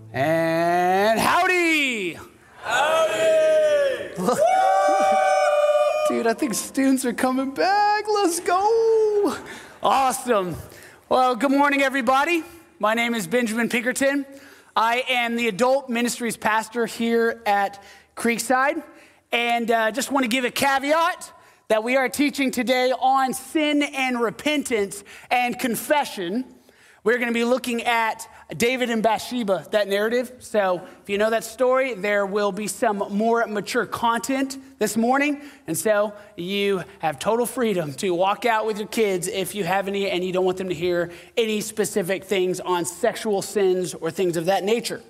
And howdy! Howdy! Dude, I think students are coming back. Let's go. Awesome. Well, good morning, everybody. My name is Benjamin Pinkerton. I am the adult ministries pastor here at Creekside. And just want to give a caveat that we are teaching today on sin and repentance and confession. We're going to be looking at David and Bathsheba, that narrative. So if you know that story, there will be some more mature content this morning. And so you have total freedom to walk out with your kids if you have any and you don't want them to hear any specific things on sexual sins or things of that nature.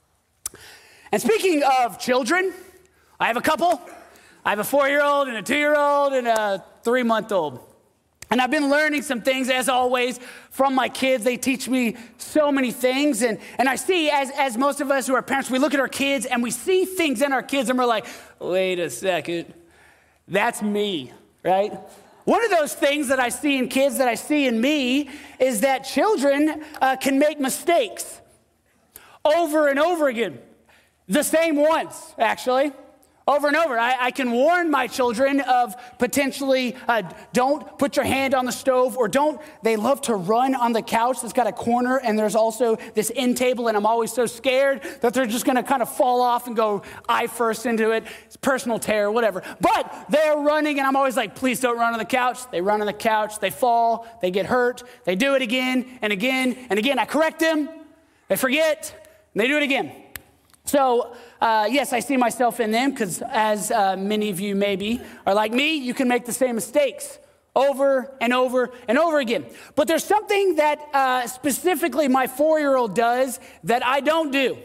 And speaking of children, I have a couple. I have a 4-year-old and a 2-year-old and a 3-month-old. And I've been learning some things, as always, from my kids. They teach me so many things. And I see, as most of us who are parents, we look at our kids and we see things in our kids and we're like, wait a second, that's me, right? One of those things that I see in kids that I see in me is that children can make mistakes over and over again. The same ones, actually. Over and over. I can warn my children of potentially don't put your hand on the stove or they love to run on the couch that's got a corner and there's also this end table and I'm always so scared that they're just going to kind of fall off and go eye first into it. It's personal terror, whatever. But they're running and I'm always like, please don't run on the couch. They run on the couch, they fall, they get hurt, they do it again and again and again. I correct them, they forget, and they do it again. So, yes, I see myself in them because as many of you maybe are like me, you can make the same mistakes over and over and over again. But there's something that specifically my 4-year-old does that I don't do.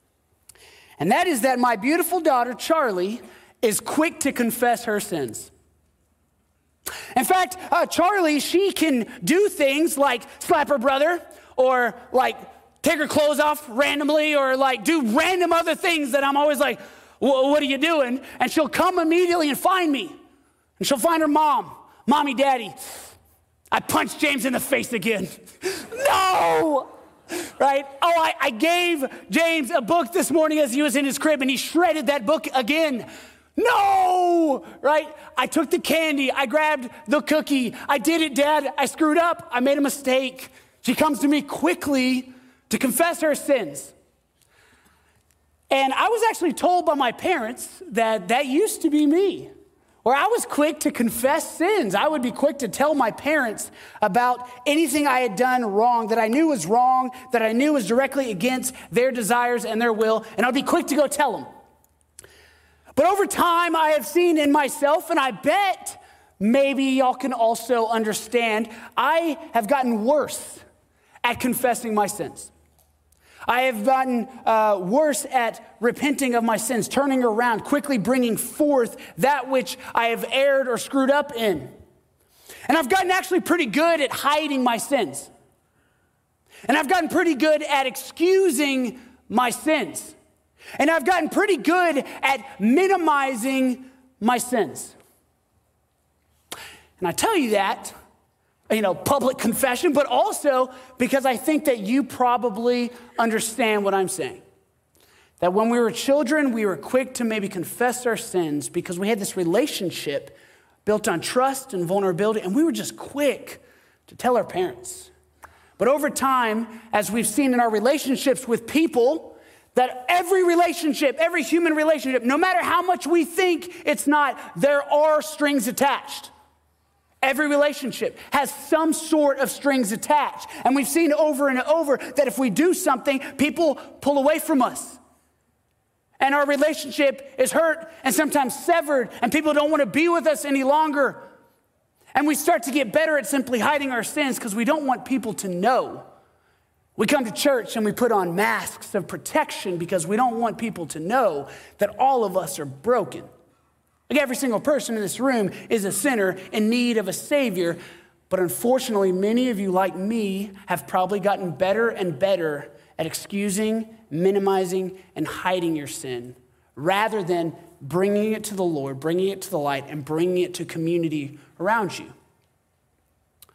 And that is that my beautiful daughter, Charlie, is quick to confess her sins. In fact, Charlie, she can do things like slap her brother or like take her clothes off randomly or like do random other things that I'm always like, what are you doing? And she'll come immediately and find me. And she'll find her mom. Mommy, daddy, I punched James in the face again. No! Right? Oh, I gave James a book this morning as he was in his crib and he shredded that book again. No! Right? I took the candy. I grabbed the cookie. I did it, Dad. I screwed up. I made a mistake. She comes to me quickly to confess her sins. And I was actually told by my parents that used to be me, where I was quick to confess sins. I would be quick to tell my parents about anything I had done wrong, that I knew was wrong, that I knew was directly against their desires and their will, and I'd be quick to go tell them. But over time, I have seen in myself, and I bet maybe y'all can also understand, I have gotten worse at confessing my sins. I have gotten worse at repenting of my sins, turning around, quickly bringing forth that which I have erred or screwed up in. And I've gotten actually pretty good at hiding my sins. And I've gotten pretty good at excusing my sins. And I've gotten pretty good at minimizing my sins. And I tell you that, public confession, but also because I think that you probably understand what I'm saying. That when we were children, we were quick to maybe confess our sins because we had this relationship built on trust and vulnerability, and we were just quick to tell our parents. But over time, as we've seen in our relationships with people, that every relationship, every human relationship, no matter how much we think it's not, there are strings attached. Every relationship has some sort of strings attached. And we've seen over and over that if we do something, people pull away from us. And our relationship is hurt and sometimes severed, and people don't want to be with us any longer. And we start to get better at simply hiding our sins because we don't want people to know. We come to church and we put on masks of protection because we don't want people to know that all of us are broken. Like every single person in this room is a sinner in need of a Savior. But unfortunately, many of you, like me, have probably gotten better and better at excusing, minimizing, and hiding your sin rather than bringing it to the Lord, bringing it to the light, and bringing it to community around you.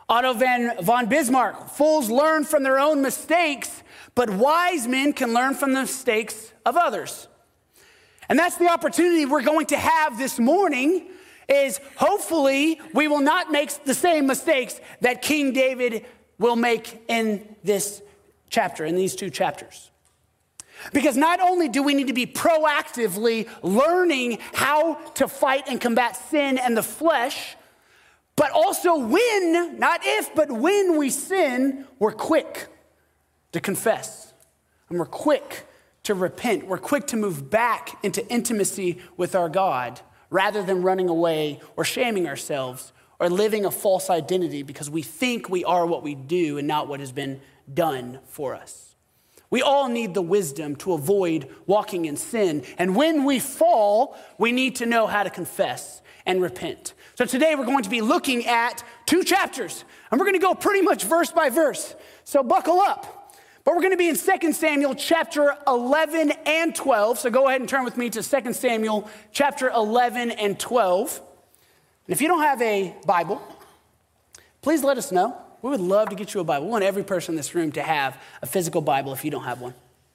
Otto von Bismarck, fools learn from their own mistakes, but wise men can learn from the mistakes of others. And that's the opportunity we're going to have this morning, is hopefully we will not make the same mistakes that King David will make in this chapter, in these two chapters. Because not only do we need to be proactively learning how to fight and combat sin and the flesh, but also when, not if, but when we sin, we're quick to confess. And we're quick to repent. We're quick to move back into intimacy with our God rather than running away or shaming ourselves or living a false identity because we think we are what we do and not what has been done for us. We all need the wisdom to avoid walking in sin. And when we fall, we need to know how to confess and repent. So today we're going to be looking at two chapters, and we're going to go pretty much verse by verse. So buckle up. But we're going to be in 2 Samuel chapter 11 and 12. So go ahead and turn with me to 2 Samuel chapter 11 and 12. And if you don't have a Bible, please let us know. We would love to get you a Bible. We want every person in this room to have a physical Bible if you don't have one.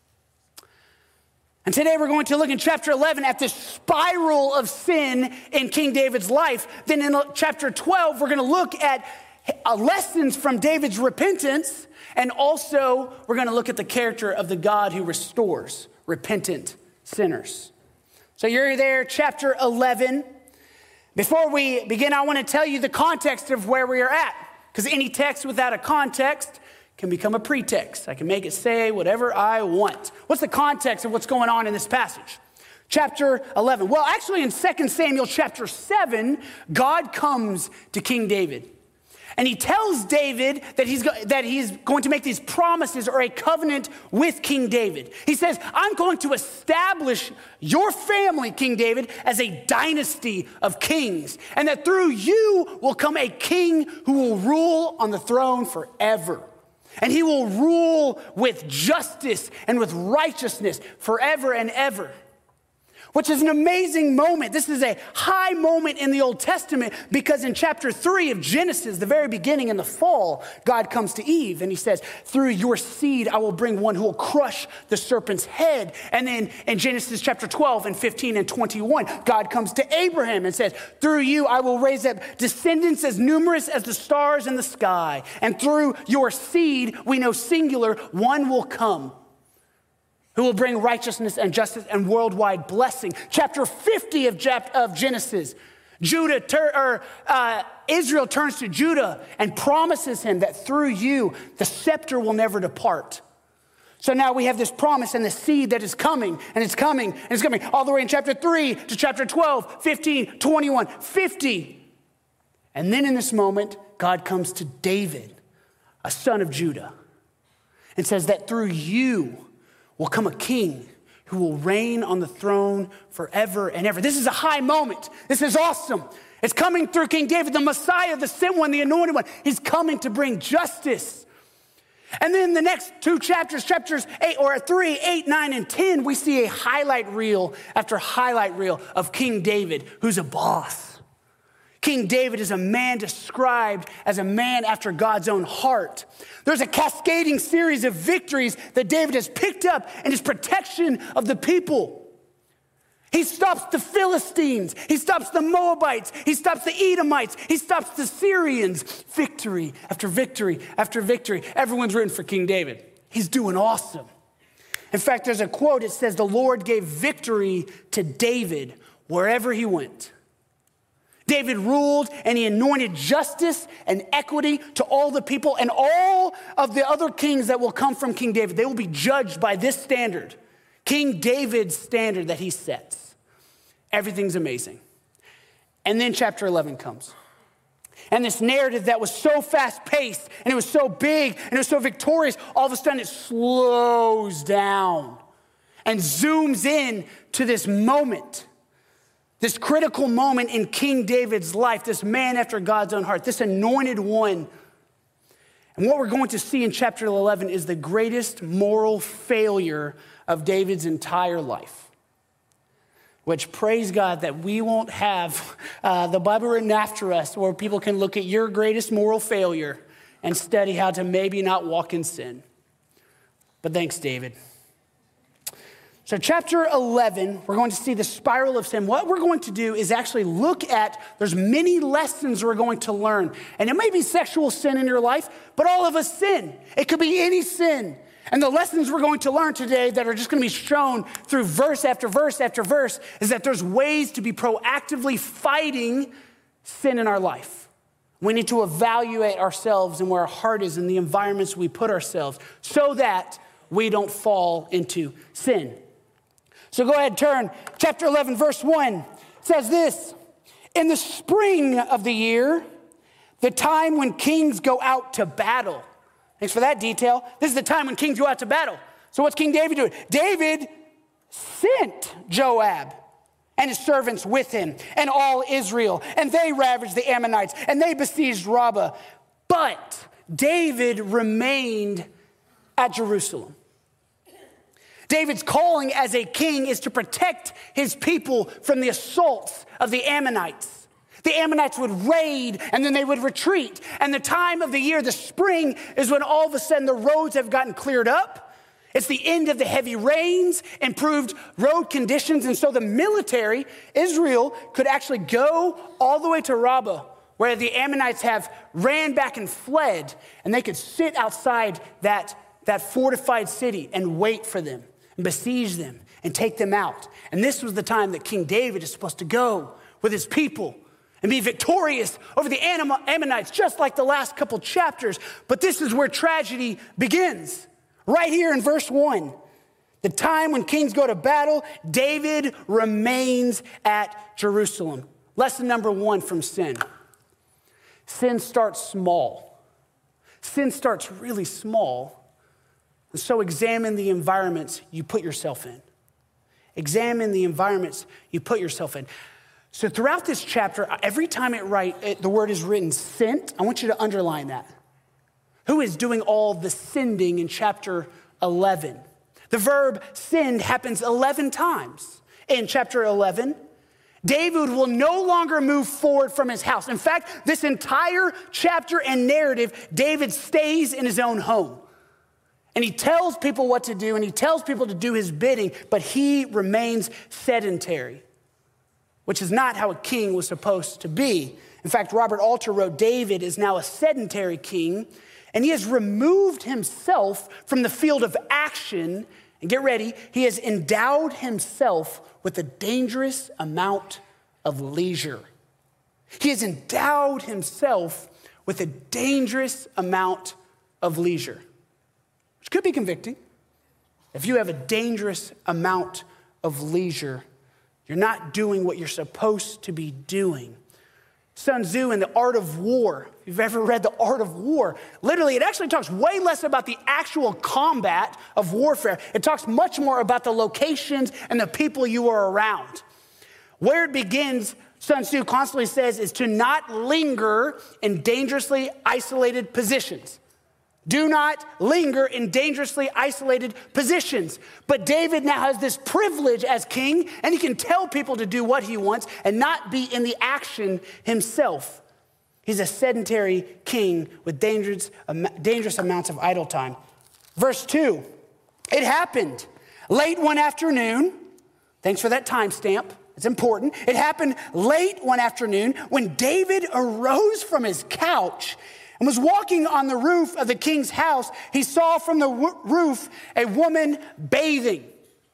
And today we're going to look in chapter 11 at this spiral of sin in King David's life. Then in chapter 12, we're going to look at lessons from David's repentance. And also, we're going to look at the character of the God who restores repentant sinners. So you're there, chapter 11. Before we begin, I want to tell you the context of where we are at. Because any text without a context can become a pretext. I can make it say whatever I want. What's the context of what's going on in this passage? Chapter 11. Well, actually in 2 Samuel chapter 7, God comes to King David. And he tells David that he's going to make these promises or a covenant with King David. He says, I'm going to establish your family, King David, as a dynasty of kings. And that through you will come a king who will rule on the throne forever. And he will rule with justice and with righteousness forever and ever. Which is an amazing moment. This is a high moment in the Old Testament because in chapter 3 of Genesis, the very beginning in the fall, God comes to Eve and he says, through your seed, I will bring one who will crush the serpent's head. And then in Genesis chapter 12 and 15 and 21, God comes to Abraham and says, through you, I will raise up descendants as numerous as the stars in the sky. And through your seed, we know singular, one will come who will bring righteousness and justice and worldwide blessing. Chapter 50 of Genesis, Israel turns to Judah and promises him that through you, the scepter will never depart. So now we have this promise and the seed that is coming, and it's coming, and it's coming all the way in chapter 3 to chapter 12, 15, 21, 50. And then in this moment, God comes to David, a son of Judah, and says that through you, will come a king who will reign on the throne forever and ever. This is a high moment. This is awesome. It's coming through King David, the Messiah, the sent one, the anointed one. He's coming to bring justice. And then the next two chapters, chapters 3, 8, 9, and 10, we see a highlight reel after highlight reel of King David, who's a boss. King David is a man described as a man after God's own heart. There's a cascading series of victories that David has picked up in his protection of the people. He stops the Philistines. He stops the Moabites. He stops the Edomites. He stops the Syrians. Victory after victory after victory. Everyone's rooting for King David. He's doing awesome. In fact, there's a quote. It says, the Lord gave victory to David wherever he went. David ruled and he anointed justice and equity to all the people, and all of the other kings that will come from King David, they will be judged by this standard, King David's standard that he sets. Everything's amazing. And then chapter 11 comes. And this narrative that was so fast-paced and it was so big and it was so victorious, all of a sudden it slows down and zooms in to this moment. This critical moment in King David's life, this man after God's own heart, this anointed one. And what we're going to see in chapter 11 is the greatest moral failure of David's entire life. Which, praise God, that we won't have the Bible written after us where people can look at your greatest moral failure and study how to maybe not walk in sin. But thanks, David. So chapter 11, we're going to see the spiral of sin. What we're going to do is actually look at, there's many lessons we're going to learn. And it may be sexual sin in your life, but all of us sin. It could be any sin. And the lessons we're going to learn today that are just going to be shown through verse after verse after verse is that there's ways to be proactively fighting sin in our life. We need to evaluate ourselves and where our heart is and the environments we put ourselves so that we don't fall into sin. So go ahead, turn. Chapter 11, verse 1 says this: in the spring of the year, the time when kings go out to battle. Thanks for that detail. This is the time when kings go out to battle. So what's King David doing? David sent Joab and his servants with him and all Israel, and they ravaged the Ammonites, and they besieged Rabbah. But David remained at Jerusalem. David's calling as a king is to protect his people from the assaults of the Ammonites. The Ammonites would raid and then they would retreat. And the time of the year, the spring, is when all of a sudden the roads have gotten cleared up. It's the end of the heavy rains, improved road conditions. And so the military, Israel, could actually go all the way to Rabbah, where the Ammonites have ran back and fled. And they could sit outside that fortified city and wait for them, and besiege them, and take them out. And this was the time that King David is supposed to go with his people and be victorious over the Ammonites, just like the last couple chapters. But this is where tragedy begins, right here in verse 1. The time when kings go to battle, David remains at Jerusalem. Lesson number 1 from sin. Sin starts small. Sin starts really small. And so examine the environments you put yourself in. Examine the environments you put yourself in. So throughout this chapter, every time the word is written sent, I want you to underline that. Who is doing all the sending in chapter 11? The verb send happens 11 times in chapter 11. David will no longer move forward from his house. In fact, this entire chapter and narrative, David stays in his own home. And he tells people what to do, and he tells people to do his bidding, but he remains sedentary, which is not how a king was supposed to be. In fact, Robert Alter wrote, David is now a sedentary king, and he has removed himself from the field of action. And get ready, he has endowed himself with a dangerous amount of leisure. He has endowed himself with a dangerous amount of leisure. Which could be convicting. If you have a dangerous amount of leisure, you're not doing what you're supposed to be doing. Sun Tzu in The Art of War, if you've ever read The Art of War, literally it actually talks way less about the actual combat of warfare. It talks much more about the locations and the people you are around. Where it begins, Sun Tzu constantly says, is to not linger in dangerously isolated positions. Do not linger in dangerously isolated positions. But David now has this privilege as king, and he can tell people to do what he wants and not be in the action himself. He's a sedentary king with dangerous amounts of idle time. Verse 2, it happened late one afternoon. Thanks for that timestamp. It's important. It happened late one afternoon when David arose from his couch and was walking on the roof of the king's house. He saw from the roof a woman bathing.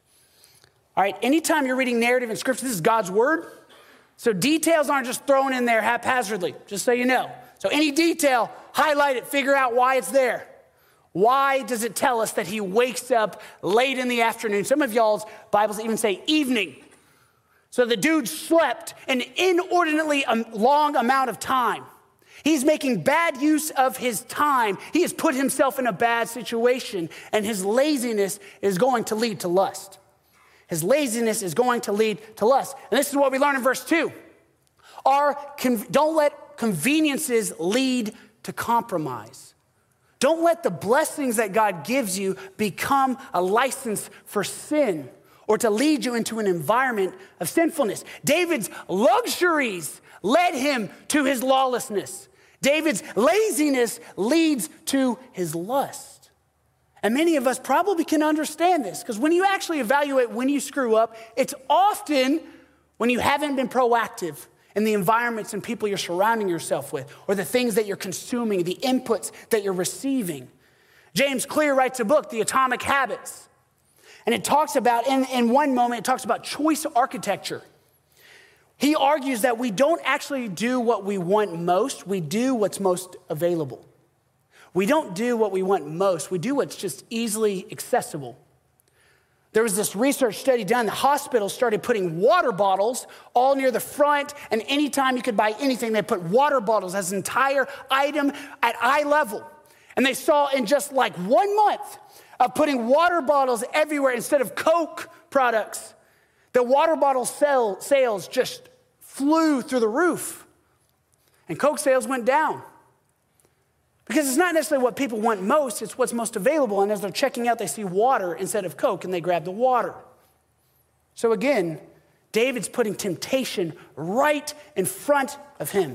All right, anytime you're reading narrative in scripture, this is God's word. So details aren't just thrown in there haphazardly, just so you know. So any detail, highlight it, figure out why it's there. Why does it tell us that he wakes up late in the afternoon? Some of y'all's Bibles even say evening. So the dude slept an inordinately long amount of time. He's making bad use of his time. He has put himself in a bad situation, and his laziness is going to lead to lust. His laziness is going to lead to lust. And this is what we learn in verse 2. Don't let conveniences lead to compromise. Don't let the blessings that God gives you become a license for sin or to lead you into an environment of sinfulness. David's luxuries led him to his lawlessness. David's laziness leads to his lust. And many of us probably can understand this, because when you actually evaluate when you screw up, it's often when you haven't been proactive in the environments and people you're surrounding yourself with, or the things that you're consuming, the inputs that you're receiving. James Clear writes a book, The Atomic Habits. And it talks about, in one moment, it talks about choice architecture. He argues that we don't actually do what we want most, we do what's most available. We don't do what we want most, we do what's just easily accessible. There was this research study done, the hospitals started putting water bottles all near the front, and anytime you could buy anything, they put water bottles as an entire item at eye level. And they saw in just like 1 month of putting water bottles everywhere instead of Coke products, the water bottle sales just flew through the roof. And Coke sales went down. Because it's not necessarily what people want most, it's what's most available. And as they're checking out, they see water instead of Coke, and they grab the water. So again, David's putting temptation right in front of him.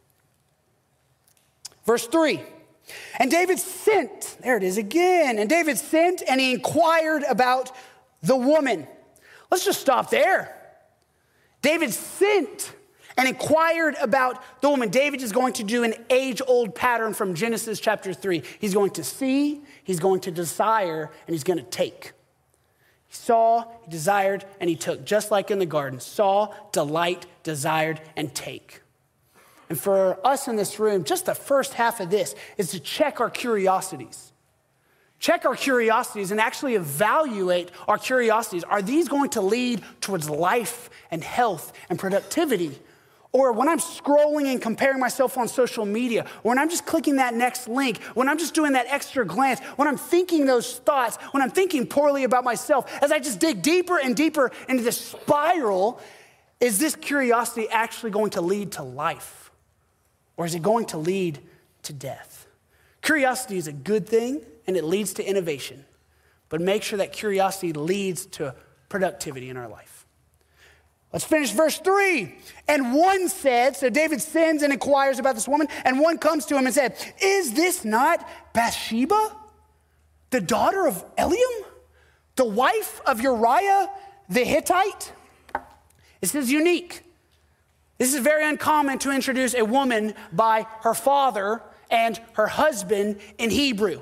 Verse 3, and David sent, there it is again, and David sent and he inquired about the woman. Let's just stop there. David sent and inquired about the woman. David is going to do an age-old pattern from Genesis chapter 3. He's going to see, he's going to desire, and he's going to take. He saw, he desired, and he took, just like in the garden. Saw, delight, desired, and take. And for us in this room, just the first half of this is to check our curiosities. Check our curiosities and actually evaluate our curiosities. Are these going to lead towards life and health and productivity? Or when I'm scrolling and comparing myself on social media, or when I'm just clicking that next link, when I'm just doing that extra glance, when I'm thinking those thoughts, when I'm thinking poorly about myself, as I just dig deeper and deeper into this spiral, is this curiosity actually going to lead to life? Or is it going to lead to death? Curiosity is a good thing, and it leads to innovation. But make sure that curiosity leads to productivity in our life. Let's finish verse 3. And one said, so David sends and inquires about this woman, and one comes to him and said, is this not Bathsheba, the daughter of Eliam, the wife of Uriah the Hittite? This is unique. This is very uncommon to introduce a woman by her father and her husband in Hebrew.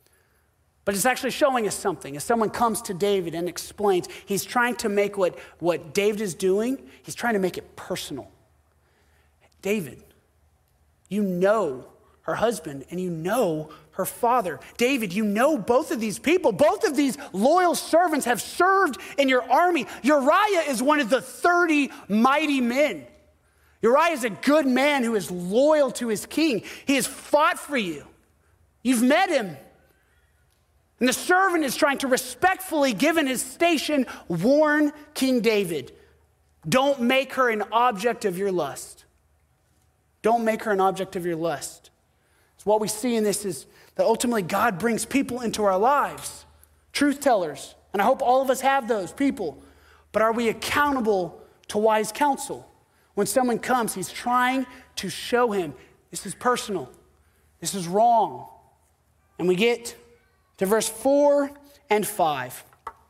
But it's actually showing us something. As someone comes to David and explains, he's trying to make what David is doing, he's trying to make it personal. David, you know her husband and you know her father. David, you know both of these people. Both of these loyal servants have served in your army. Uriah is one of the 30 mighty men. Uriah is a good man who is loyal to his king. He has fought for you. You've met him. And the servant is trying to respectfully, given his station, warn King David, don't make her an object of your lust. Don't make her an object of your lust. So what we see in this is that ultimately God brings people into our lives, truth tellers. And I hope all of us have those people. But are we accountable to wise counsel? When someone comes, he's trying to show him, this is personal, this is wrong. And we get to verse 4 and 5.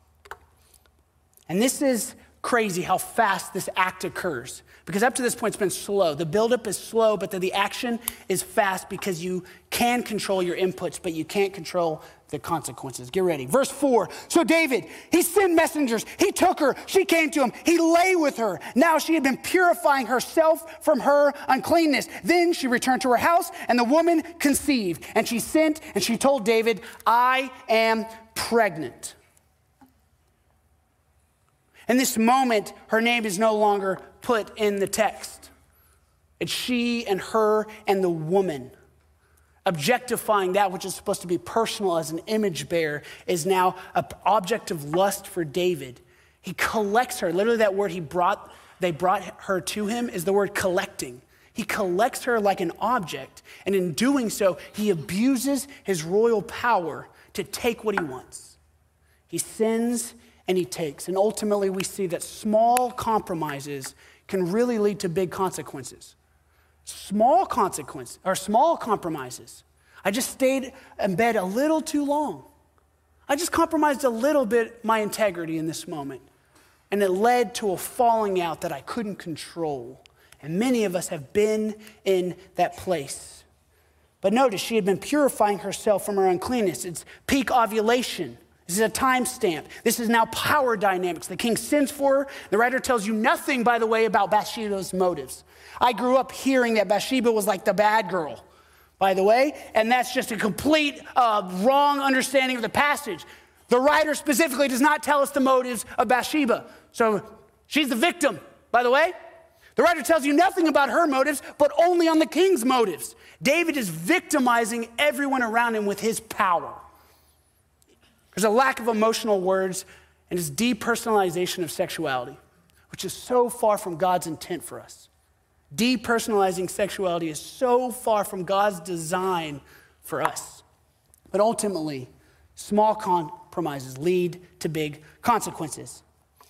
And this is crazy how fast this act occurs. Because up to this point, it's been slow. The buildup is slow, but the action is fast because you can control your inputs, but you can't control the consequences. Get ready. Verse 4. So David, he sent messengers. He took her. She came to him. He lay with her. Now she had been purifying herself from her uncleanness. Then she returned to her house, and the woman conceived. And she sent, and she told David, I am pregnant. In this moment, her name is no longer put in the text. It's she and her and the woman. Objectifying that which is supposed to be personal as an image bearer is now an object of lust for David. He collects her. Literally that word they brought her to him is the word collecting. He collects her like an object, and in doing so, he abuses his royal power to take what he wants. He sins and he takes. And ultimately, we see that small compromises can really lead to big consequences. small compromises. I just stayed in bed a little too long. I just compromised a little bit my integrity in this moment. And it led to a falling out that I couldn't control. And many of us have been in that place. But notice, she had been purifying herself from her uncleanness. It's peak ovulation. This is a timestamp. This is now power dynamics. The king sends for her. The writer tells you nothing, by the way, about Bathsheba's motives. I grew up hearing that Bathsheba was like the bad girl, by the way, and that's just a complete wrong understanding of the passage. The writer specifically does not tell us the motives of Bathsheba. So she's the victim, by the way. The writer tells you nothing about her motives, but only on the king's motives. David is victimizing everyone around him with his power. There's a lack of emotional words and his depersonalization of sexuality, which is so far from God's intent for us. Depersonalizing sexuality is so far from God's design for us. But ultimately, small compromises lead to big consequences.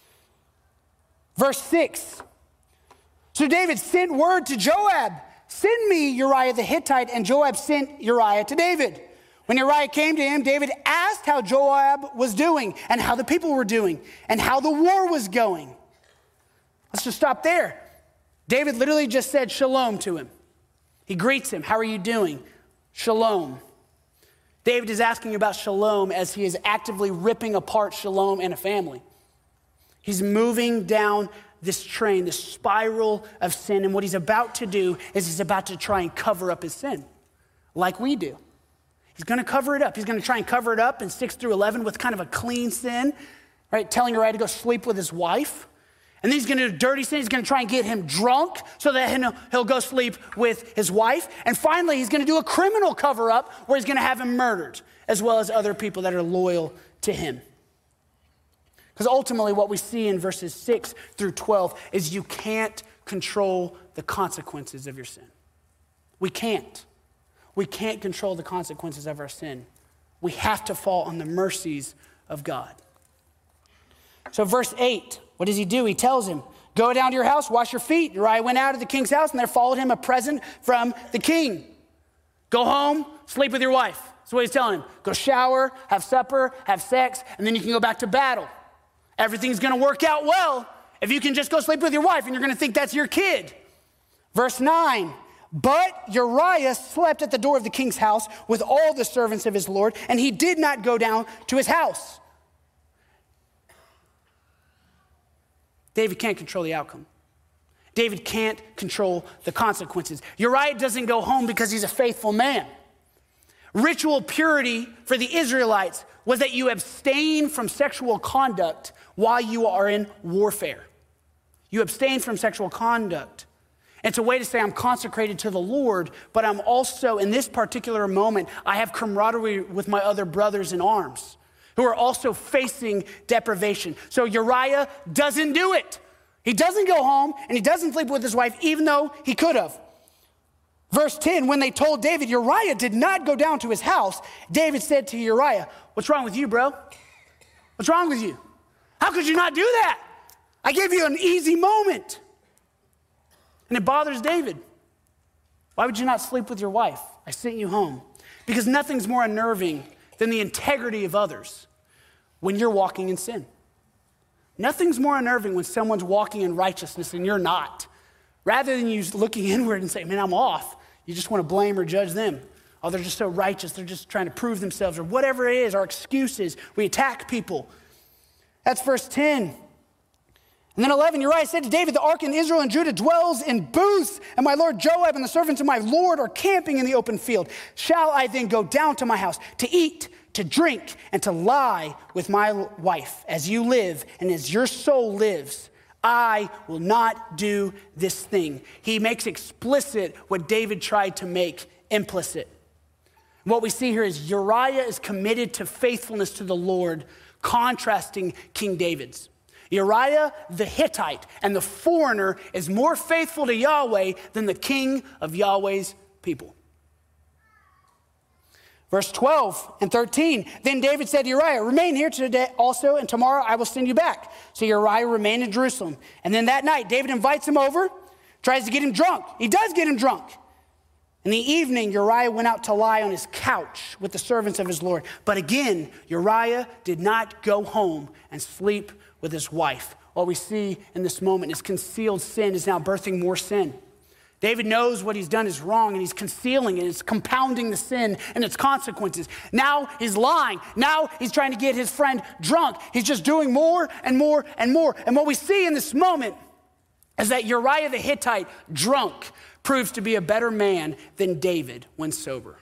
Verse 6. So David sent word to Joab, send me Uriah the Hittite, and Joab sent Uriah to David. When Uriah came to him, David asked how Joab was doing and how the people were doing and how the war was going. Let's just stop there. David literally just said shalom to him. He greets him. How are you doing? Shalom. David is asking about shalom as he is actively ripping apart shalom and a family. He's moving down this train, this spiral of sin, and what he's about to do is he's about to try and cover up his sin, like we do. He's going to cover it up. He's going to try and cover it up in 6 through 11 with kind of a clean sin, right? Telling Uriah to go sleep with his wife. And then he's going to do dirty sin. He's going to try and get him drunk so that he'll go sleep with his wife. And finally, he's going to do a criminal cover-up where he's going to have him murdered, as well as other people that are loyal to him. Because ultimately, what we see in verses 6 through 12 is you can't control the consequences of your sin. We can't. We can't control the consequences of our sin. We have to fall on the mercies of God. So verse 8, what does he do? He tells him, go down to your house, wash your feet. Uriah went out of the king's house, and there followed him a present from the king. Go home, sleep with your wife. That's what he's telling him. Go shower, have supper, have sex, and then you can go back to battle. Everything's going to work out well if you can just go sleep with your wife, and you're going to think that's your kid. Verse 9, but Uriah slept at the door of the king's house with all the servants of his lord, and he did not go down to his house. David can't control the outcome. David can't control the consequences. Uriah doesn't go home because he's a faithful man. Ritual purity for the Israelites was that you abstain from sexual conduct while you are in warfare. You abstain from sexual conduct. It's a way to say I'm consecrated to the Lord, but I'm also, in this particular moment, I have camaraderie with my other brothers in arms who are also facing deprivation. So Uriah doesn't do it. He doesn't go home and he doesn't sleep with his wife, even though he could have. Verse 10, when they told David Uriah did not go down to his house, David said to Uriah, what's wrong with you, bro? What's wrong with you? How could you not do that? I gave you an easy moment. And it bothers David. Why would you not sleep with your wife? I sent you home. Because nothing's more unnerving than the integrity of others when you're walking in sin. Nothing's more unnerving when someone's walking in righteousness and you're not. Rather than you looking inward and saying, man, I'm off. You just want to blame or judge them. Oh, they're just so righteous. They're just trying to prove themselves or whatever it is, our excuses. We attack people. That's verse 10. And then 11, Uriah said to David, the ark in Israel and Judah dwells in booths, and my lord Joab and the servants of my lord are camping in the open field. Shall I then go down to my house to eat, to drink, and to lie with my wife? As you live and as your soul lives, I will not do this thing. He makes explicit what David tried to make implicit. What we see here is Uriah is committed to faithfulness to the Lord, contrasting King David's. Uriah the Hittite and the foreigner is more faithful to Yahweh than the king of Yahweh's people. Verse 12 and 13, then David said to Uriah, remain here today also, and tomorrow I will send you back. So Uriah remained in Jerusalem. And then that night, David invites him over tries to get him drunk. He does get him drunk. In the evening, Uriah went out to lie on his couch with the servants of his Lord. But again, Uriah did not go home and sleep with his wife. What we see in this moment is concealed sin is now birthing more sin. David knows what he's done is wrong, and he's concealing it. It's compounding the sin and its consequences. Now he's lying. Now he's trying to get his friend drunk. He's just doing more and more and more. And what we see in this moment is that Uriah the Hittite, drunk, proves to be a better man than David when sober.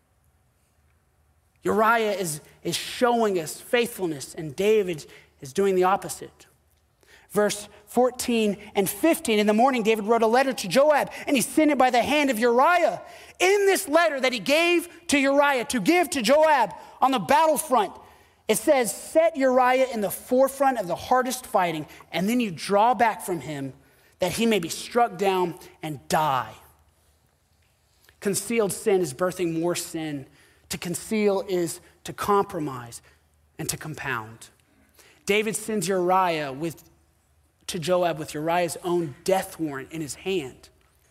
Uriah is showing us faithfulness, and David is doing the opposite. Verse 14 and 15, in the morning, David wrote a letter to Joab, and he sent it by the hand of Uriah. In this letter that he gave to Uriah to give to Joab on the battlefront, it says, set Uriah in the forefront of the hardest fighting, and then you draw back from him that he may be struck down and die. Concealed sin is birthing more sin. To conceal is to compromise and to compound. David sends Uriah to Joab with Uriah's own death warrant in his hand.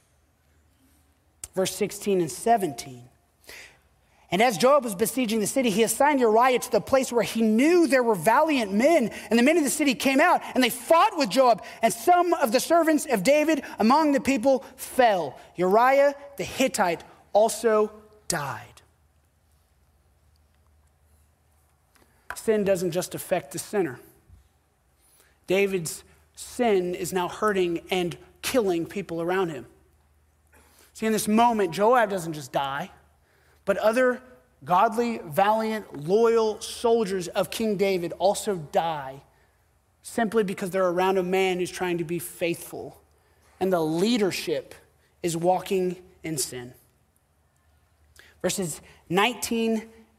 Verse 16 and 17. And as Joab was besieging the city, he assigned Uriah to the place where he knew there were valiant men. And the men of the city came out, and they fought with Joab. And some of the servants of David among the people fell. Uriah the Hittite also died. Sin doesn't just affect the sinner. David's sin is now hurting and killing people around him. See, in this moment, Joab doesn't just die, but other godly, valiant, loyal soldiers of King David also die simply because they're around a man who's trying to be faithful, and the leadership is walking in sin. Verses 19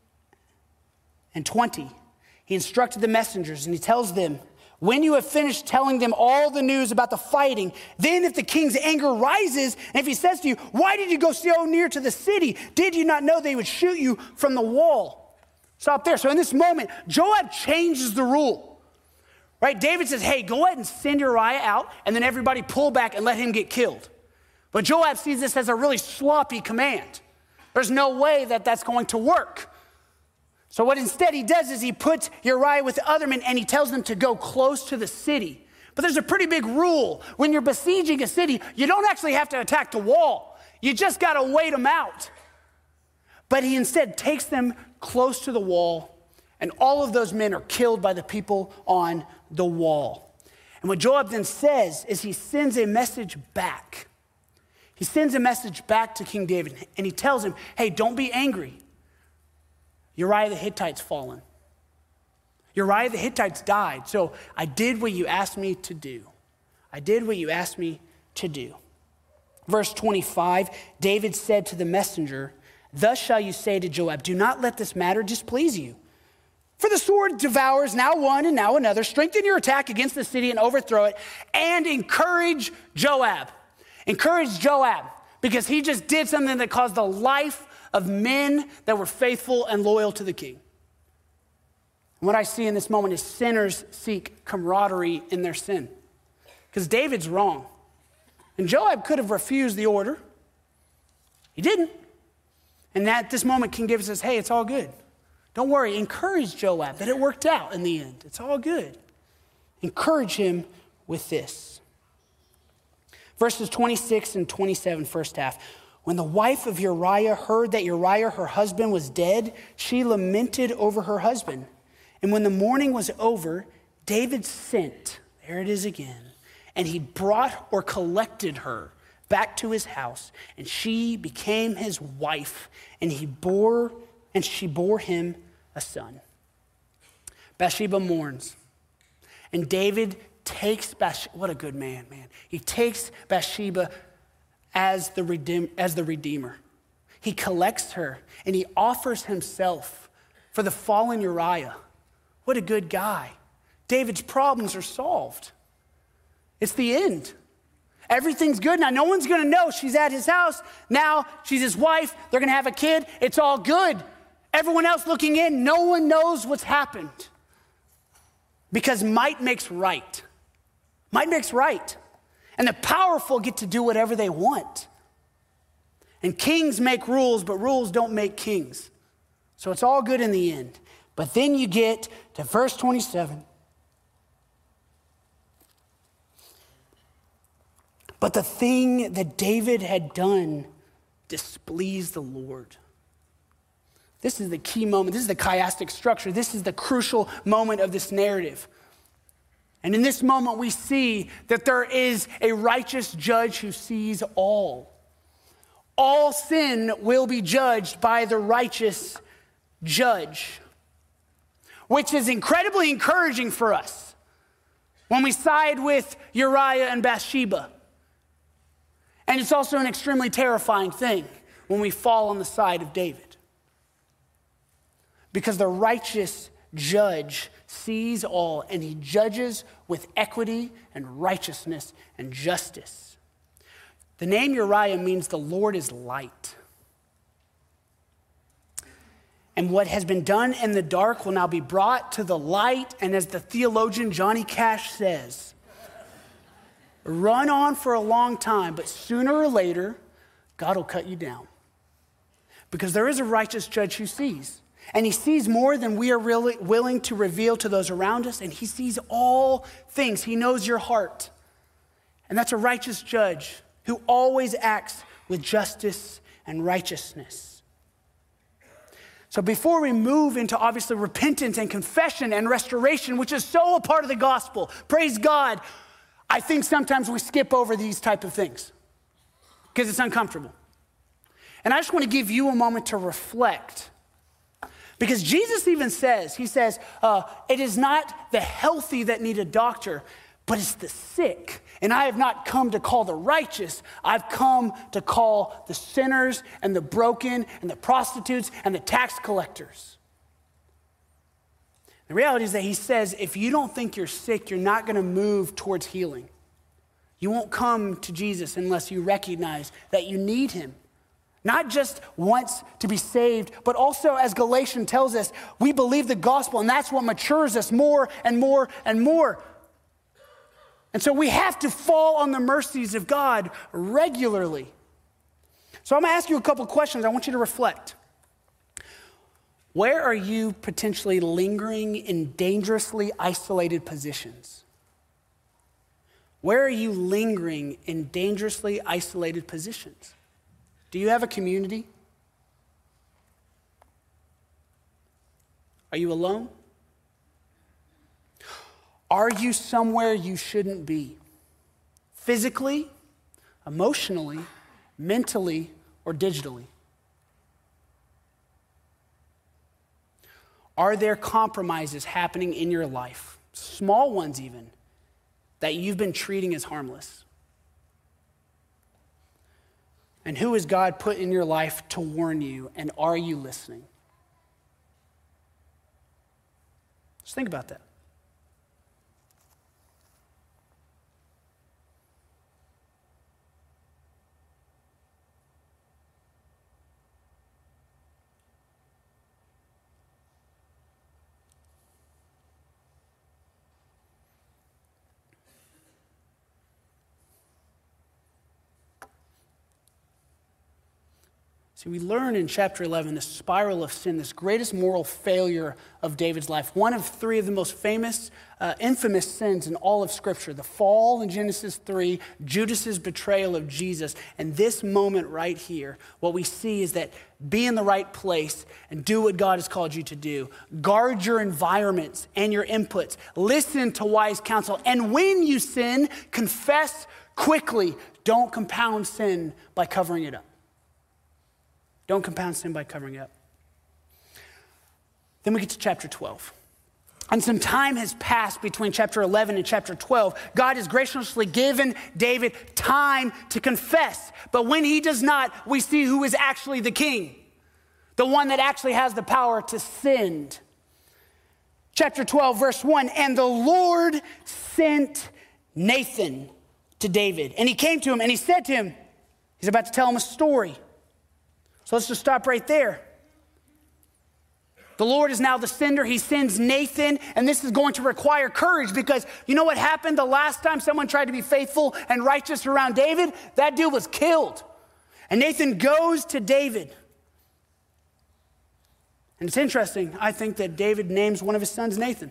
and 20, he instructed the messengers, and he tells them, when you have finished telling them all the news about the fighting, then if the king's anger rises, and if he says to you, why did you go so near to the city? Did you not know they would shoot you from the wall? Stop there. So in this moment, Joab changes the rule, right? David says, hey, go ahead and send Uriah out, and then everybody pull back and let him get killed. But Joab sees this as a really sloppy command. There's no way that that's going to work. So what instead he does is he puts Uriah with the other men, and he tells them to go close to the city. But there's a pretty big rule. When you're besieging a city, you don't actually have to attack the wall. You just got to wait them out. But he instead takes them close to the wall, and all of those men are killed by the people on the wall. And what Joab then says is he sends a message back. He sends a message back to King David, and he tells him, hey, don't be angry. Uriah the Hittite's fallen. Uriah the Hittite's died. So I did what you asked me to do. I did what you asked me to do. Verse 25, David said to the messenger, thus shall you say to Joab, do not let this matter displease you. For the sword devours now one and now another. Strengthen your attack against the city and overthrow it, and encourage Joab. Encourage Joab, because he just did something that caused the life of men that were faithful and loyal to the king. And what I see in this moment is sinners seek camaraderie in their sin. Because David's wrong. And Joab could have refused the order. He didn't. And at this moment, King David says, hey, it's all good. Don't worry. Encourage Joab that it worked out in the end. It's all good. Encourage him with this. Verses 26 and 27, first half. When the wife of Uriah heard that Uriah, her husband, was dead, she lamented over her husband. And when the mourning was over, David sent, there it is again, and he brought or collected her back to his house, and she became his wife, and she bore him a son. Bathsheba mourns, and David takes Bathsheba, what a good man. He takes Bathsheba as the Redeemer. He collects her, and he offers himself for the fallen Uriah. What a good guy. David's problems are solved. It's the end. Everything's good now. No one's going to know she's at his house. Now she's his wife. They're going to have a kid. It's all good. Everyone else looking in, no one knows what's happened. Because might makes right. Might makes right. And the powerful get to do whatever they want. And kings make rules, but rules don't make kings. So it's all good in the end. But then you get to verse 27. But the thing that David had done displeased the Lord. This is the key moment. This is the chiastic structure. This is the crucial moment of this narrative. And in this moment, we see that there is a righteous judge who sees all. All sin will be judged by the righteous judge, which is incredibly encouraging for us when we side with Uriah and Bathsheba. And it's also an extremely terrifying thing when we fall on the side of David. Because the righteous judge sees all, and he judges with equity and righteousness and justice. The name Uriah means the Lord is light. And what has been done in the dark will now be brought to the light. And as the theologian Johnny Cash says, run on for a long time, but sooner or later, God will cut you down. Because there is a righteous judge who sees. And he sees more than we are really willing to reveal to those around us. And he sees all things. He knows your heart. And that's a righteous judge who always acts with justice and righteousness. So before we move into obviously repentance and confession and restoration, which is so a part of the gospel, praise God, I think sometimes we skip over these type of things because it's uncomfortable. And I just want to give you a moment to reflect. Because Jesus even says, he says, it is not the healthy that need a doctor, but it's the sick. And I have not come to call the righteous. I've come to call the sinners and the broken and the prostitutes and the tax collectors. The reality is that he says, if you don't think you're sick, you're not going to move towards healing. You won't come to Jesus unless you recognize that you need him. Not just once to be saved, but also, as Galatians tells us, we believe the gospel, and that's what matures us more and more and more. And so we have to fall on the mercies of God regularly. So I'm going to ask you a couple questions. I want you to reflect. Where are you potentially lingering in dangerously isolated positions? Where are you lingering in dangerously isolated positions? Do you have a community? Are you alone? Are you somewhere you shouldn't be? Physically, emotionally, mentally, or digitally? Are there compromises happening in your life, small ones even, that you've been treating as harmless? And who has God put in your life to warn you, and are you listening? Just think about that. See, we learn in chapter 11 the spiral of sin, this greatest moral failure of David's life. One of three of the most famous, infamous sins in all of Scripture. The fall in Genesis 3, Judas's betrayal of Jesus. And this moment right here, what we see is that be in the right place and do what God has called you to do. Guard your environments and your inputs. Listen to wise counsel. And when you sin, confess quickly. Don't compound sin by covering it up. Don't compound sin by covering it up. Then we get to chapter 12. And some time has passed between chapter 11 and chapter 12. God has graciously given David time to confess. But when he does not, we see who is actually the king, the one that actually has the power to send. Chapter 12, verse 1, and the Lord sent Nathan to David. And he came to him and he said to him, he's about to tell him a story. So let's just stop right there. The Lord is now the sender. He sends Nathan, and this is going to require courage because you know what happened the last time someone tried to be faithful and righteous around David? That dude was killed. And Nathan goes to David. And it's interesting, I think that David names one of his sons Nathan.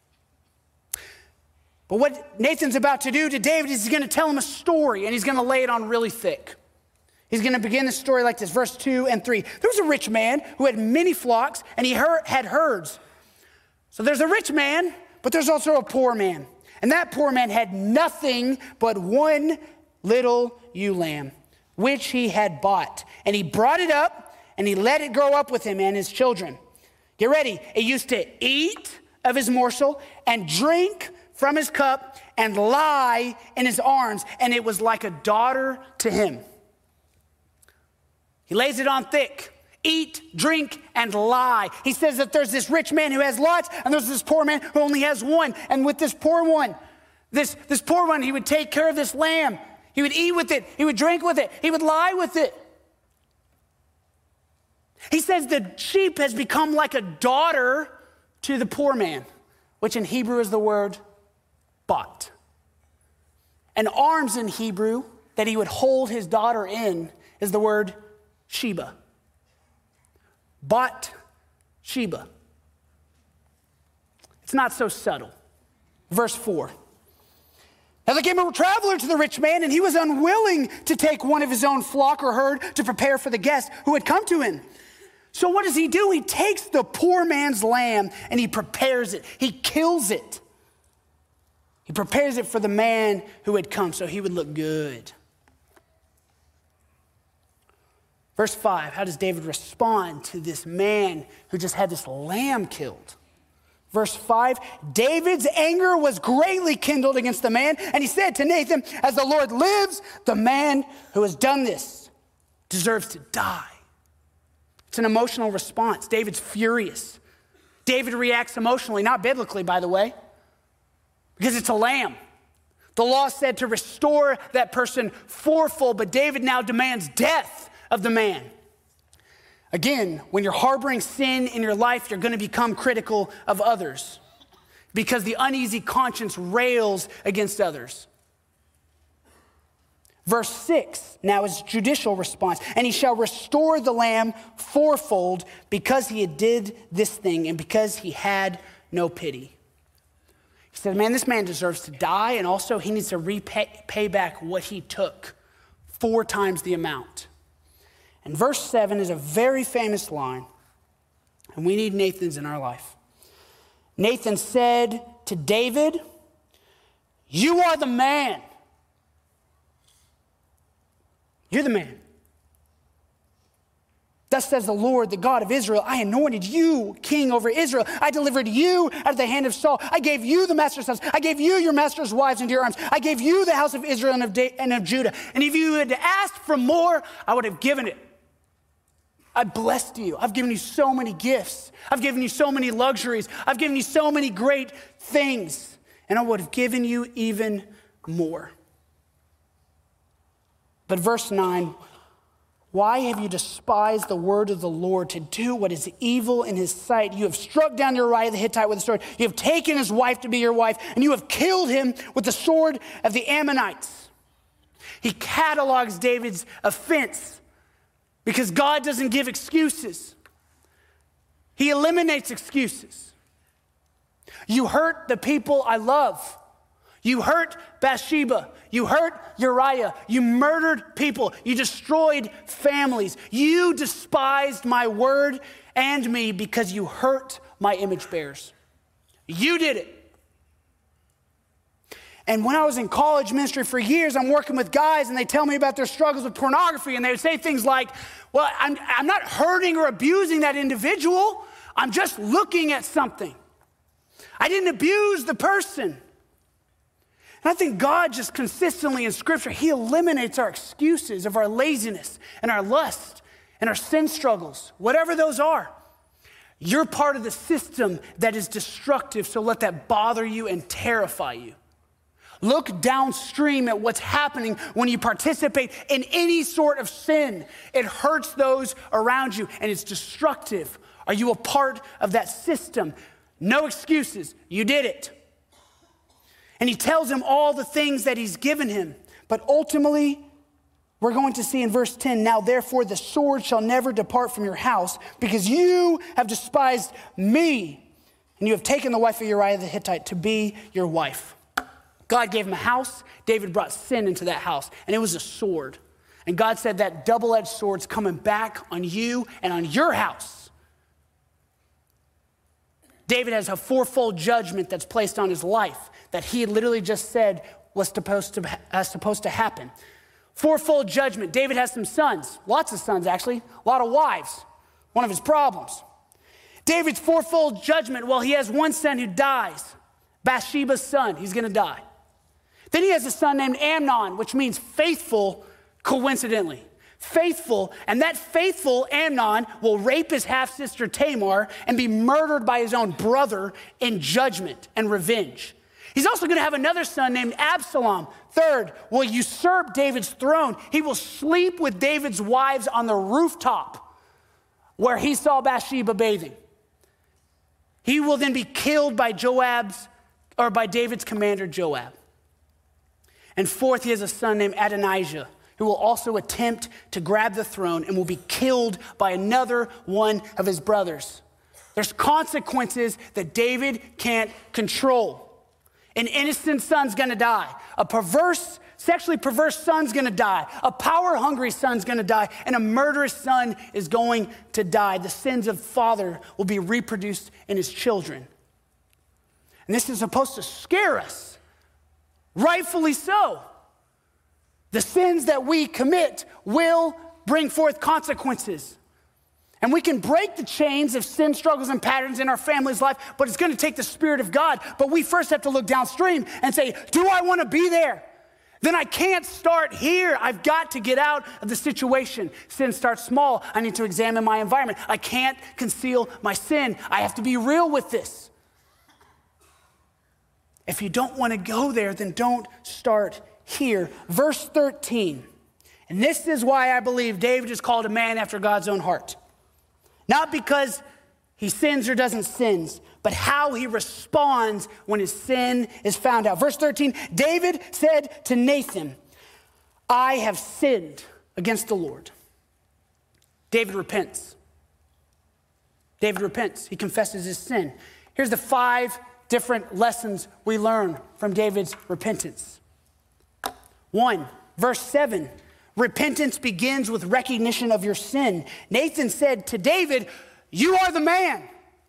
But what Nathan's about to do to David is he's going to tell him a story, and he's going to lay it on really thick. He's going to begin the story like this, verse 2 and 3. There was a rich man who had many flocks, and he had herds. So there's a rich man, but there's also a poor man. And that poor man had nothing but one little ewe lamb, which he had bought. And he brought it up, and he let it grow up with him and his children. Get ready. It used to eat of his morsel and drink from his cup and lie in his arms, and it was like a daughter to him. He lays it on thick. Eat, drink, and lie. He says that there's this rich man who has lots, and there's this poor man who only has one. And with this poor one, this poor one, he would take care of this lamb. He would eat with it. He would drink with it. He would lie with it. He says the sheep has become like a daughter to the poor man, which in Hebrew is the word bought. And arms in Hebrew that he would hold his daughter in is the word Sheba. Bought Sheba. It's not so subtle. Verse 4. Now there came a traveler to the rich man, and he was unwilling to take one of his own flock or herd to prepare for the guest who had come to him. So what does he do? He takes the poor man's lamb and he prepares it. He kills it. He prepares it for the man who had come so he would look good. Verse 5, how does David respond to this man who just had this lamb killed? Verse 5, David's anger was greatly kindled against the man, and he said to Nathan, as the Lord lives, the man who has done this deserves to die. It's an emotional response. David's furious. David reacts emotionally, not biblically, by the way, because it's a lamb. The law said to restore that person fourfold, but David now demands death of the man. Again, when you're harboring sin in your life, you're going to become critical of others because the uneasy conscience rails against others. Verse 6 now is judicial response. And he shall restore the lamb fourfold because he did this thing and because he had no pity. He said, man, this man deserves to die, and also he needs to pay back what he took 4 times the amount. And verse 7 is a very famous line, and we need Nathans in our life. Nathan said to David, you are the man. You're the man. Thus says the Lord, the God of Israel, I anointed you king over Israel. I delivered you out of the hand of Saul. I gave you the master's sons. I gave you your master's wives into your arms. I gave you the house of Israel and of Judah. And if you had asked for more, I would have given it. I blessed you. I've given you so many gifts. I've given you so many luxuries. I've given you so many great things. And I would have given you even more. But verse 9, why have you despised the word of the Lord to do what is evil in his sight? You have struck down Uriah the Hittite with a sword. You have taken his wife to be your wife, and you have killed him with the sword of the Ammonites. He catalogs David's offense because God doesn't give excuses. He eliminates excuses. You hurt the people I love. You hurt Bathsheba. You hurt Uriah. You murdered people. You destroyed families. You despised my word and me because you hurt my image bearers. You did it. And when I was in college ministry for years, I'm working with guys and they tell me about their struggles with pornography, and they would say things like, well, I'm not hurting or abusing that individual. I'm just looking at something. I didn't abuse the person. And I think God just consistently in Scripture, he eliminates our excuses of our laziness and our lust and our sin struggles, whatever those are. You're part of the system that is destructive, so let that bother you and terrify you. Look downstream at what's happening when you participate in any sort of sin. It hurts those around you, and it's destructive. Are you a part of that system? No excuses. You did it. And he tells him all the things that he's given him. But ultimately, we're going to see in verse 10, now therefore the sword shall never depart from your house, because you have despised me, and you have taken the wife of Uriah the Hittite to be your wife. God gave him a house. David brought sin into that house, and it was a sword. And God said that double-edged sword's coming back on you and on your house. David has a fourfold judgment that's placed on his life that he literally just said was supposed to happen. Fourfold judgment. David has some sons, lots of sons actually, a lot of wives, one of his problems. David's fourfold judgment, well, he has one son who dies, Bathsheba's son, he's gonna die. Then he has a son named Amnon, which means faithful, coincidentally. Faithful, and that faithful Amnon will rape his half-sister Tamar and be murdered by his own brother in judgment and revenge. He's also gonna have another son named Absalom. Third, will usurp David's throne. He will sleep with David's wives on the rooftop where he saw Bathsheba bathing. He will then be killed by David's commander Joab. And fourth, he has a son named Adonijah, who will also attempt to grab the throne and will be killed by another one of his brothers. There's consequences that David can't control. An innocent son's gonna die. A sexually perverse son's gonna die. A power-hungry son's gonna die. And a murderous son is going to die. The sins of father will be reproduced in his children. And this is supposed to scare us. Rightfully so. The sins that we commit will bring forth consequences. And we can break the chains of sin, struggles, and patterns in our family's life, but it's gonna take the Spirit of God. But we first have to look downstream and say, do I wanna be there? Then I can't start here. I've got to get out of the situation. Sin starts small. I need to examine my environment. I can't conceal my sin. I have to be real with this. If you don't wanna go there, then don't start here. Verse 13, and this is why I believe David is called a man after God's own heart. Not because he sins or doesn't sin, but how he responds when his sin is found out. Verse 13, David said to Nathan, I have sinned against the Lord. David repents. David repents. He confesses his sin. Here's the 5 different lessons we learn from David's repentance. 1, verse 7, repentance begins with recognition of your sin. Nathan said to David, you are the man.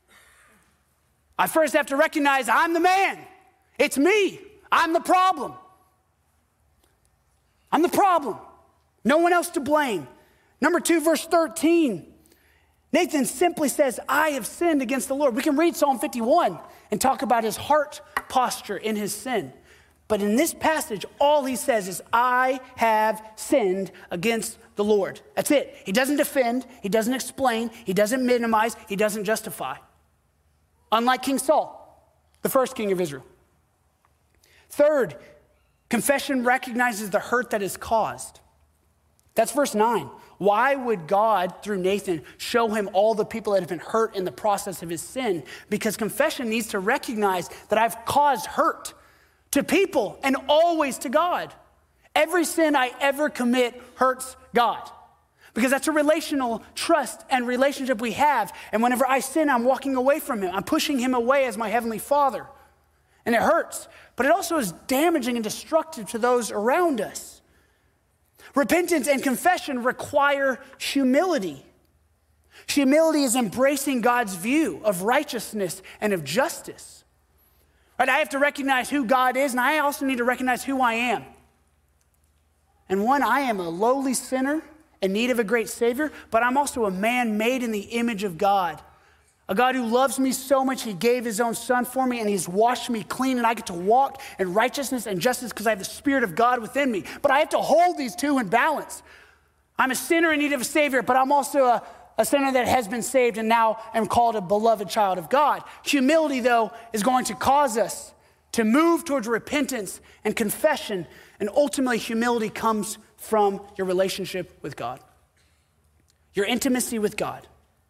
I first have to recognize I'm the man. It's me. I'm the problem. I'm the problem. No one else to blame. Number 2, verse 13. Nathan simply says, I have sinned against the Lord. We can read Psalm 51 and talk about his heart posture in his sin. But in this passage, all he says is, I have sinned against the Lord. That's it. He doesn't defend. He doesn't explain. He doesn't minimize. He doesn't justify. Unlike King Saul, the first king of Israel. Third, confession recognizes the hurt that is caused. That's verse 9. Why would God, through Nathan, show him all the people that have been hurt in the process of his sin? Because confession needs to recognize that I've caused hurt to people and always to God. Every sin I ever commit hurts God, because that's a relational trust and relationship we have. And whenever I sin, I'm walking away from him. I'm pushing him away as my heavenly Father. And it hurts, but it also is damaging and destructive to those around us. Repentance and confession require humility. Humility is embracing God's view of righteousness and of justice. Right? I have to recognize who God is, and I also need to recognize who I am. And one, I am a lowly sinner in need of a great Savior, but I'm also a man made in the image of God. A God who loves me so much, he gave his own son for me, and he's washed me clean, and I get to walk in righteousness and justice because I have the Spirit of God within me. But I have to hold these two in balance. I'm a sinner in need of a Savior, but I'm also a sinner that has been saved and now am called a beloved child of God. Humility, though, is going to cause us to move towards repentance and confession, and ultimately humility comes from your relationship with God, your intimacy with God.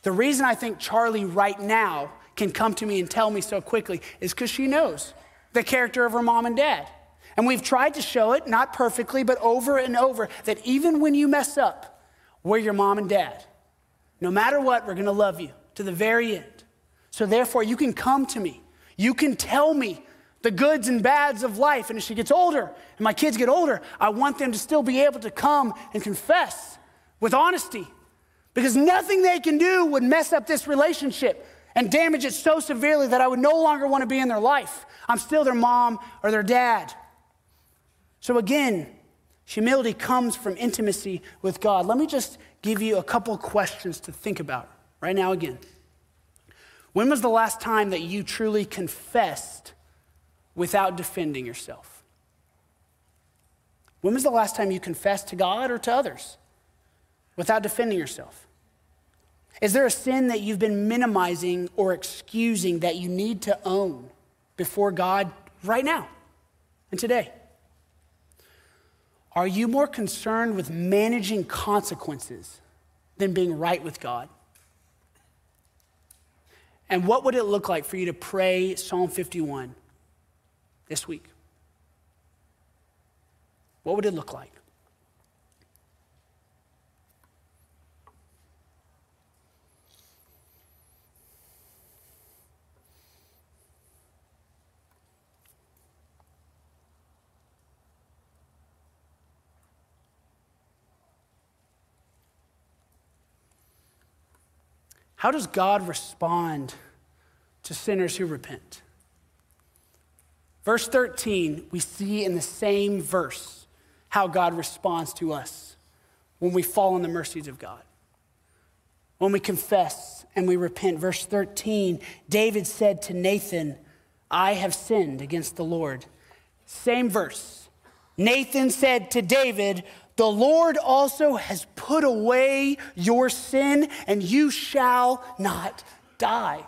The reason I think Charlie right now can come to me and tell me so quickly is because she knows the character of her mom and dad. And we've tried to show it, not perfectly, but over and over, that even when you mess up, we're your mom and dad. No matter what, we're gonna love you to the very end. So therefore, you can come to me. You can tell me the goods and bads of life. And as she gets older, and my kids get older, I want them to still be able to come and confess with honesty. Because nothing they can do would mess up this relationship and damage it so severely that I would no longer want to be in their life. I'm still their mom or their dad. So again, humility comes from intimacy with God. Let me just give you a couple questions to think about right now again. When was the last time that you truly confessed without defending yourself? When was the last time you confessed to God or to others without defending yourself? Is there a sin that you've been minimizing or excusing that you need to own before God right now and today? Are you more concerned with managing consequences than being right with God? And what would it look like for you to pray Psalm 51 this week? What would it look like? How does God respond to sinners who repent? Verse 13, we see in the same verse how God responds to us when we fall in the mercies of God. When we confess and we repent. Verse 13, David said to Nathan, I have sinned against the Lord. Same verse. Nathan said to David, the Lord also has put away your sin, and you shall not die.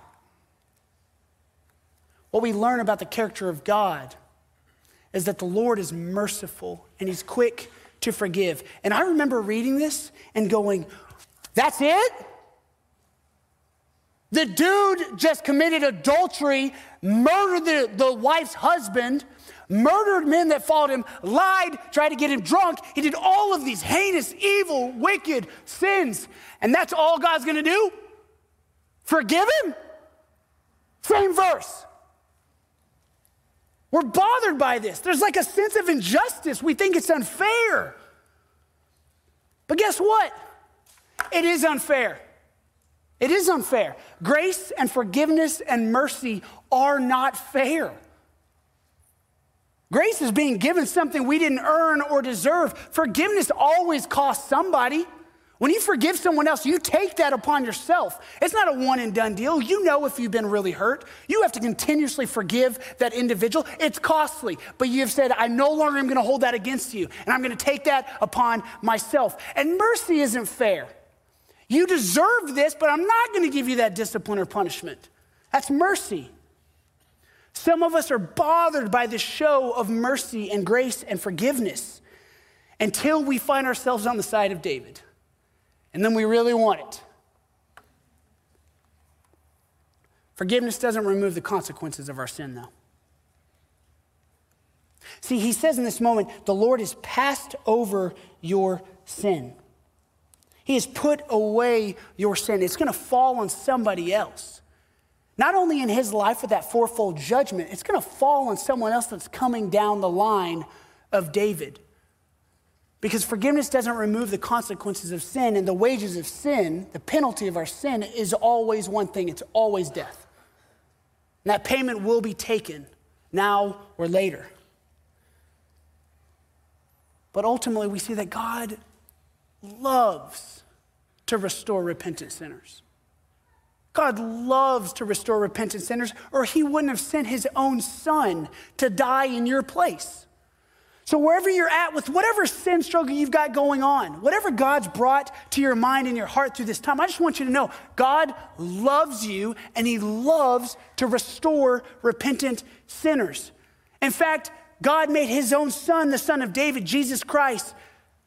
What we learn about the character of God is that the Lord is merciful and he's quick to forgive. And I remember reading this and going, that's it? The dude just committed adultery, murdered the wife's husband, murdered men that followed him, lied, tried to get him drunk. He did all of these heinous, evil, wicked sins. And that's all God's gonna do? Forgive him? Same verse. We're bothered by this. There's like a sense of injustice. We think it's unfair. But guess what? It is unfair. It is unfair. Grace and forgiveness and mercy are not fair. Grace is being given something we didn't earn or deserve. Forgiveness always costs somebody. When you forgive someone else, you take that upon yourself. It's not a one and done deal. You know if you've been really hurt. You have to continuously forgive that individual. It's costly, but you have said, I no longer am gonna hold that against you, and I'm gonna take that upon myself. And mercy isn't fair. You deserve this, but I'm not gonna give you that discipline or punishment. That's mercy. Some of us are bothered by the show of mercy and grace and forgiveness until we find ourselves on the side of David. And then we really want it. Forgiveness doesn't remove the consequences of our sin, though. See, he says in this moment, the Lord has passed over your sin. He has put away your sin. It's going to fall on somebody else. Not only in his life with that fourfold judgment, it's going to fall on someone else that's coming down the line of David. Because forgiveness doesn't remove the consequences of sin, and the wages of sin, the penalty of our sin, is always one thing. It's always death. And that payment will be taken now or later. But ultimately, we see that God loves to restore repentant sinners. God loves to restore repentant sinners, or he wouldn't have sent his own son to die in your place. So wherever you're at with whatever sin struggle you've got going on, whatever God's brought to your mind and your heart through this time, I just want you to know God loves you and he loves to restore repentant sinners. In fact, God made his own son, the son of David, Jesus Christ,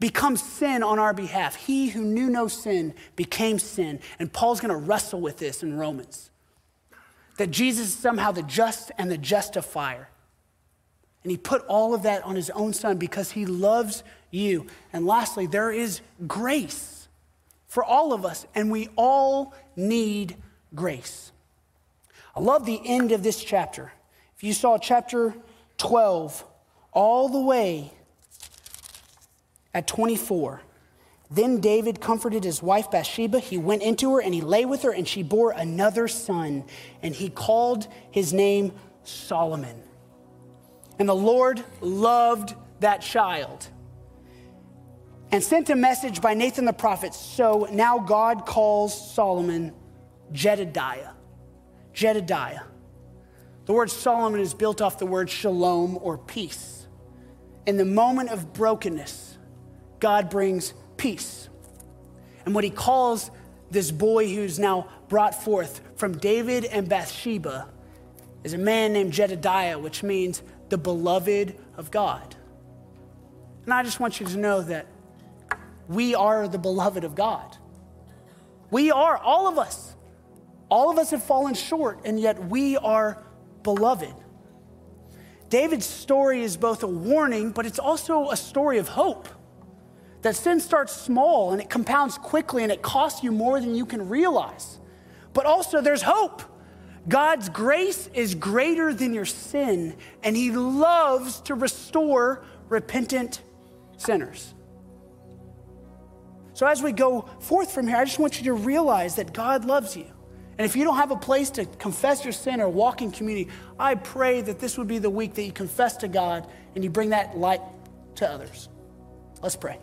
becomes sin on our behalf. He who knew no sin became sin. And Paul's going to wrestle with this in Romans. That Jesus is somehow the just and the justifier. And he put all of that on his own son because he loves you. And lastly, there is grace for all of us, and we all need grace. I love the end of this chapter. If you saw chapter 12 all the way at 24, then David comforted his wife Bathsheba. He went into her and he lay with her, and she bore another son, and he called his name Solomon. And the Lord loved that child and sent a message by Nathan the prophet. So now God calls Solomon Jedediah. Jedediah. The word Solomon is built off the word shalom, or peace. In the moment of brokenness, God brings peace. And what he calls this boy who's now brought forth from David and Bathsheba is a man named Jedediah, which means the beloved of God. And I just want you to know that we are the beloved of God. We are, all of us. All of us have fallen short, and yet we are beloved. David's story is both a warning, but it's also a story of hope. That sin starts small and it compounds quickly and it costs you more than you can realize. But also there's hope. God's grace is greater than your sin, and he loves to restore repentant sinners. So as we go forth from here, I just want you to realize that God loves you. And if you don't have a place to confess your sin or walk in community, I pray that this would be the week that you confess to God and you bring that light to others. Let's pray.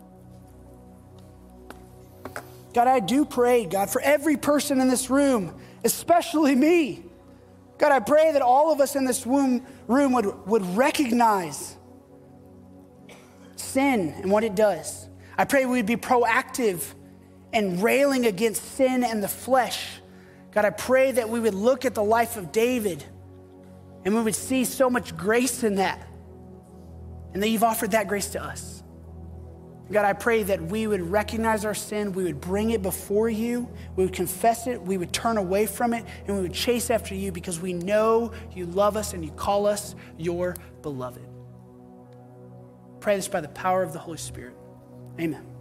God, I do pray, God, for every person in this room, especially me. God, I pray that all of us in this room would recognize sin and what it does. I pray we'd be proactive in railing against sin and the flesh. God, I pray that we would look at the life of David and we would see so much grace in that, and that you've offered that grace to us. God, I pray that we would recognize our sin, we would bring it before you, we would confess it, we would turn away from it, and we would chase after you because we know you love us and you call us your beloved. Pray this by the power of the Holy Spirit. Amen.